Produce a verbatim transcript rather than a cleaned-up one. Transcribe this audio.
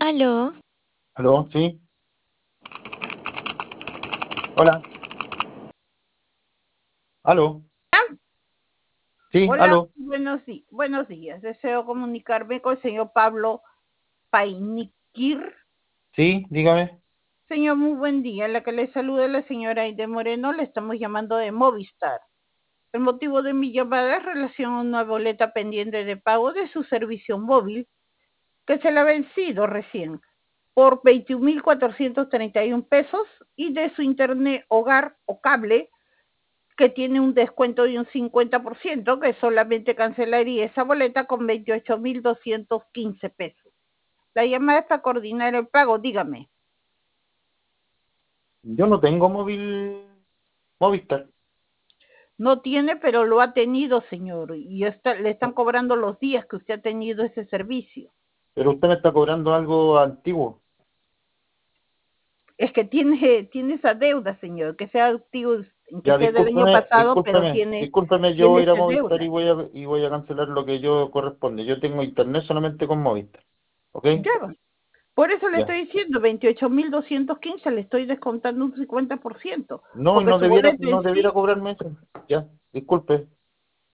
Aló. ¿Aló? ¿Sí? Hola. ¿Aló? Sí, Hola, aló. buenos, di- buenos días. Deseo comunicarme con el señor Pablo Painiquir. Sí, dígame. Señor, muy buen día. La que le saluda la señora Aide Moreno, le estamos llamando de Movistar. El motivo de mi llamada es relación a una boleta pendiente de pago de su servicio móvil que se le ha vencido recién por veintiún mil cuatrocientos treinta y uno pesos y de su internet hogar o cable que tiene un descuento de un cincuenta por ciento, que solamente cancelaría esa boleta con veintiocho mil doscientos quince pesos. La llamada es para coordinar el pago, dígame. Yo no tengo móvil Movistar, No tiene, pero lo ha tenido, señor, y está, le están cobrando los días que usted ha tenido ese servicio. pero usted me está cobrando algo antiguo. Es que tiene, tiene esa deuda, señor, que sea activo, que Ya, sea del año discúlpeme, pasado, pero discúlpeme, tiene, discúlpeme, yo voy tiene a ir a esa Movistar y deuda. voy a, y voy a cancelar lo que yo corresponde. Yo tengo internet solamente con Movistar. ¿Ok? Ya, por eso le Ya. estoy diciendo, veintiocho mil doscientos quince le estoy descontando un cincuenta por ciento, No, porque no su debiera, boleto en no debiera sí cobrarme eso. Ya, disculpe.